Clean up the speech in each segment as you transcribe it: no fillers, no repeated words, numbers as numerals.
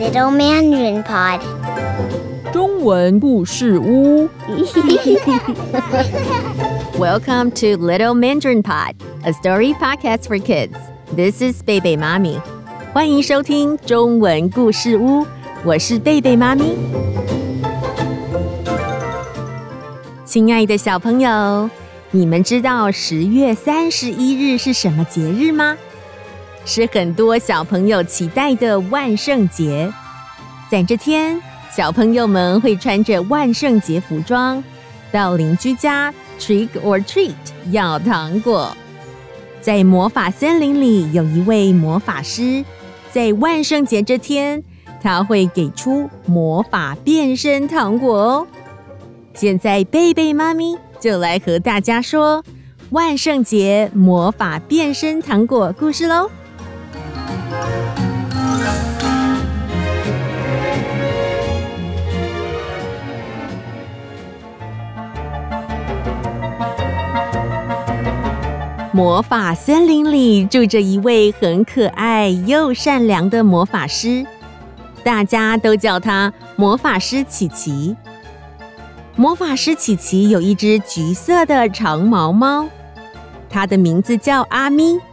Little Mandarin Pod 中文故事屋。 Welcome to Little Mandarin Pod, a story podcast for kids. This is 贝贝妈咪，欢迎收听中文故事屋，我是贝贝妈咪。亲爱的小朋友，你们知道10月31日是什么节日吗？是很多小朋友期待的万圣节。在这天，小朋友们会穿着万圣节服装，到邻居家 trick or treat 要糖果。在魔法森林里有一位魔法师，在万圣节这天，他会给出魔法变身糖果哦。现在贝贝妈咪就来和大家说万圣节魔法变身糖果故事咯。魔法森林里住着一位很可爱又善良的魔法师，大家都叫他魔法师琪琪。魔法师琪琪有一只橘色的长毛猫，它的名字叫阿咪。喵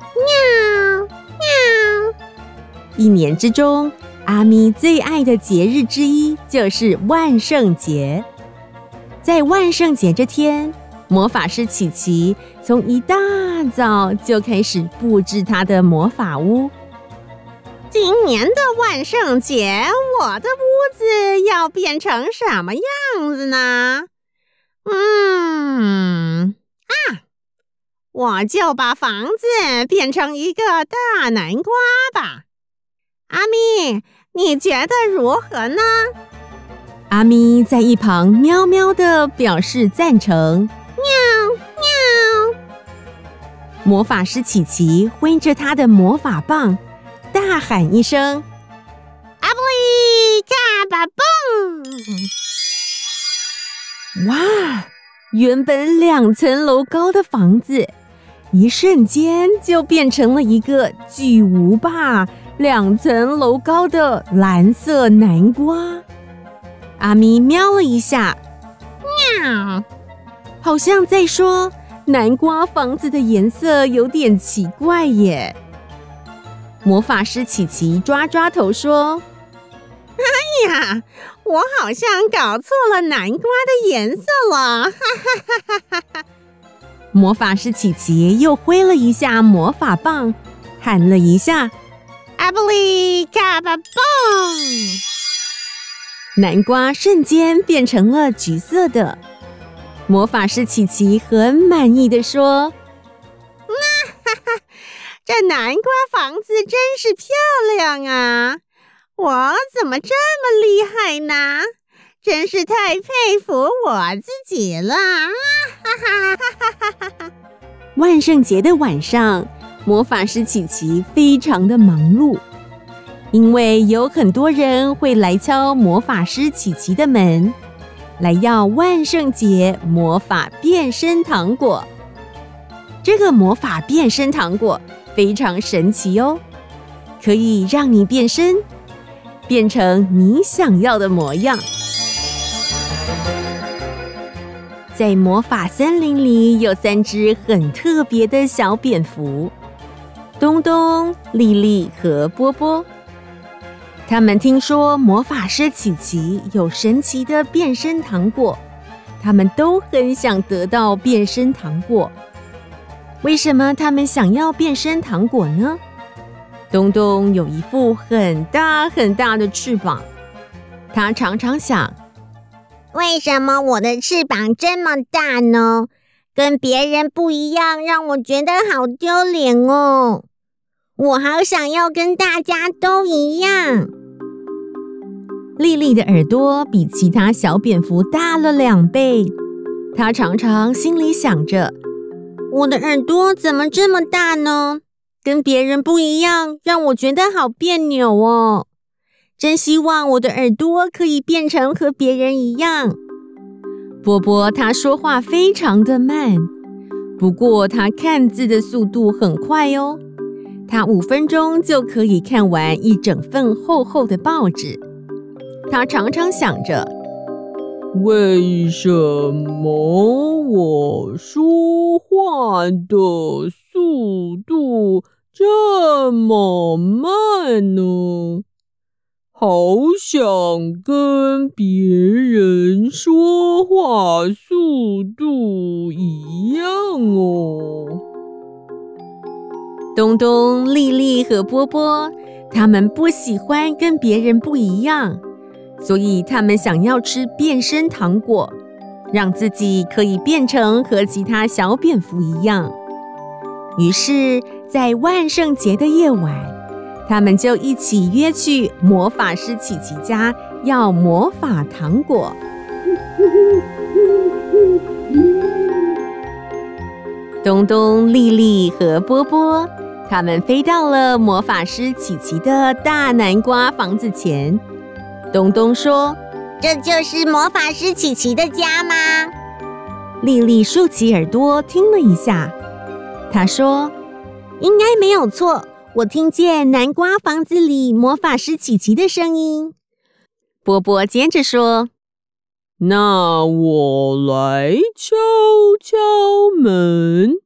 喵。一年之中，阿咪最爱的节日之一就是万圣节。在万圣节这天，魔法师琪琪从一大早就开始布置他的魔法屋。今年的万圣节，我的屋子要变成什么样子呢？我就把房子变成一个大南瓜吧。阿咪，你觉得如何呢？阿咪在一旁喵喵地表示赞成。喵喵！魔法师琪琪挥着他的魔法棒，大喊一声：“阿布里卡巴蹦！”哇！原本2层楼高的房子，一瞬间就变成了一个巨无霸2层楼高的蓝色南瓜。阿咪瞄了一下，喵！好像在说南瓜房子的颜色有点奇怪耶。魔法师琪琪抓抓头说：“哎呀，我好像搞错了南瓜的颜色了。”魔法师琪琪又挥了一下魔法棒，喊了一下：“阿布里卡巴蹦！”南瓜瞬间变成了橘色的。魔法师琪琪很满意的说：“这南瓜房子真是漂亮啊！我怎么这么厉害呢？真是太佩服我自己了！”万圣节的晚上，魔法师琪琪非常的忙碌，因为有很多人会来敲魔法师琪琪的门，来要万圣节魔法变身糖果。这个魔法变身糖果非常神奇哦，可以让你变身，变成你想要的模样。在魔法森林里有3只很特别的小蝙蝠，东东、丽丽和波波。他们听说魔法师琪琪有神奇的变身糖果，他们都很想得到变身糖果。为什么他们想要变身糖果呢？东东有一副很大很大的翅膀，他常常想， 为什么我的翅膀这么大呢？跟别人不一样，让我觉得好丢脸哦。我好想要跟大家都一样。 丽丽的耳朵比其他小蝙蝠大了2倍，她常常心里想着， 我的耳朵怎么这么大呢？跟别人不一样，让我觉得好别扭哦。真希望我的耳朵可以变成和别人一样。 波波他说话非常的慢，不过他看字的速度很快哦。他5分钟就可以看完一整份厚厚的报纸。 他常常想着， 为什么我说话的速度这么慢呢？好想跟别人说话速度一样哦。 东东、丽丽和波波，他们不喜欢跟别人不一样，所以他们想要吃变身糖果，让自己可以变成和其他小蝙蝠一样。于是，在万圣节的夜晚，他们就一起约去魔法师琪琪家要魔法糖果。东东、丽丽和波波，他们飞到了魔法师琪琪的大南瓜房子前。东东说：“ 这就是魔法师琪琪的家吗？” 丽丽竖起耳朵听了一下，她说：“应该没有错。我听见南瓜房子里魔法师琪琪的声音。”波波接着说：“ 那我来敲敲门。”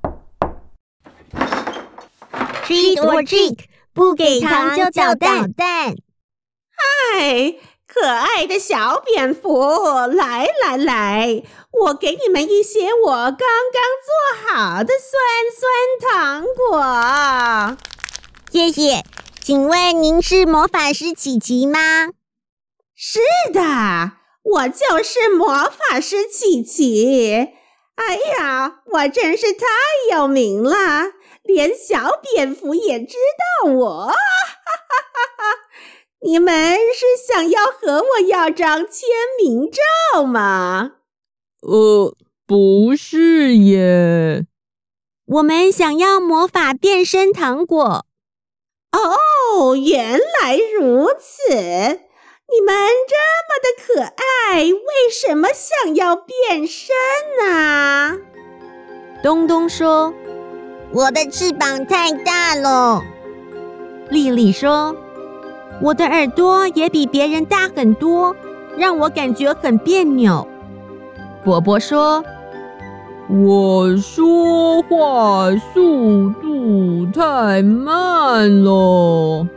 Trick or treat， 不给糖就捣蛋。 嗨，可爱的小蝙蝠，来，我给你们一些我刚刚做好的酸糖果。 谢谢，请问您是魔法师琪琪吗？ 是的，我就是魔法师琪琪。哎呀，我真是太有名了，连小蝙蝠也知道我。你们是想要和我要张签名照吗？ 不是耶。 我们想要魔法变身糖果。 哦，原来如此！你们这么的可爱，为什么想要变身呢？ 东东说：“ 我的翅膀太大了。” 丽丽说：“我的耳朵也比别人大很多，让我感觉很别扭。”波波说：“ 我说话速度太慢了。”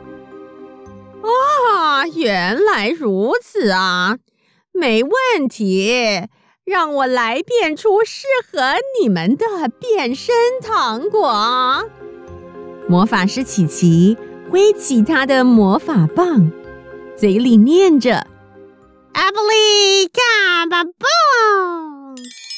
原来如此啊，没问题，让我来变出适合你们的变身糖果。魔法师琪琪挥起他的魔法棒，嘴里念着阿布利卡巴蹦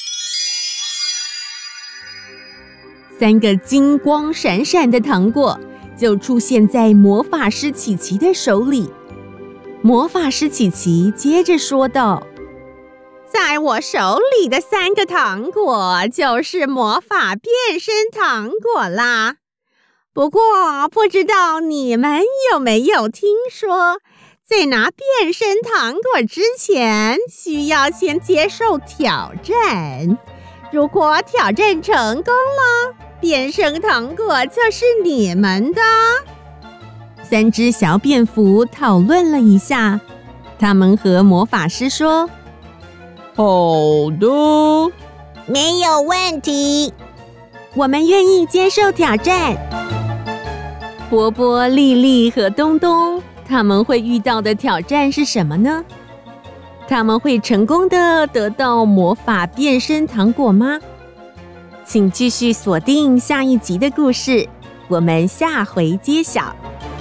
，3个金光闪闪的糖果就出现在魔法师琪琪的手里。魔法师琪琪接着说道：“在我手里的3个糖果就是魔法变身糖果啦。不过，不知道你们有没有听说，在拿变身糖果之前，需要先接受挑战。如果挑战成功了，变身糖果就是你们的。”3只小蝙蝠讨论了一下，他们和魔法师说：“ 好的， 没有问题， 我们愿意接受挑战。”波波、丽丽和东东，他们会遇到的挑战是什么呢？他们会成功的得到魔法变身糖果吗？请继续锁定下一集的故事，我们下回揭晓。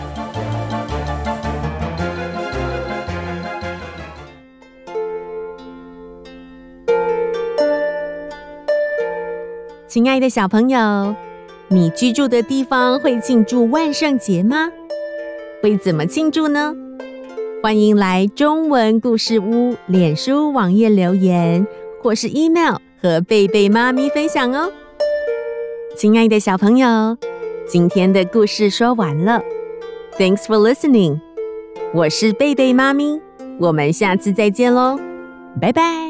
亲爱的小朋友，你居住的地方会庆祝万圣节吗？会怎么庆祝呢？欢迎来中文故事屋脸书网页留言，或是 email 和贝贝妈咪分享哦。亲爱的小朋友，今天的故事说完了。Thanks for listening。我是贝贝妈咪，我们下次再见喽，拜拜。